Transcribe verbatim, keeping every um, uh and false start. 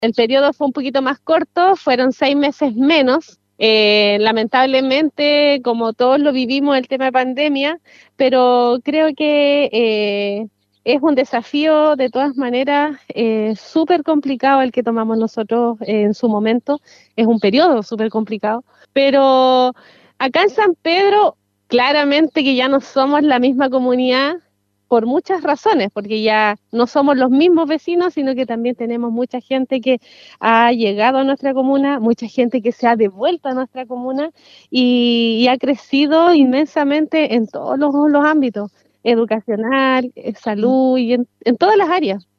El periodo fue un poquito más corto, fueron seis meses menos. Eh, lamentablemente, como todos lo vivimos, el tema de pandemia, pero creo que eh, es un desafío de todas maneras eh, súper complicado el que tomamos nosotros eh, en su momento. Es un periodo súper complicado, pero acá en San Pedro, claramente que ya no somos la misma comunidad por muchas razones, porque ya no somos los mismos vecinos, sino que también tenemos mucha gente que ha llegado a nuestra comuna, mucha gente que se ha devuelto a nuestra comuna y, y ha crecido inmensamente en todos los, los ámbitos, educacional, eh, salud y en, en todas las áreas.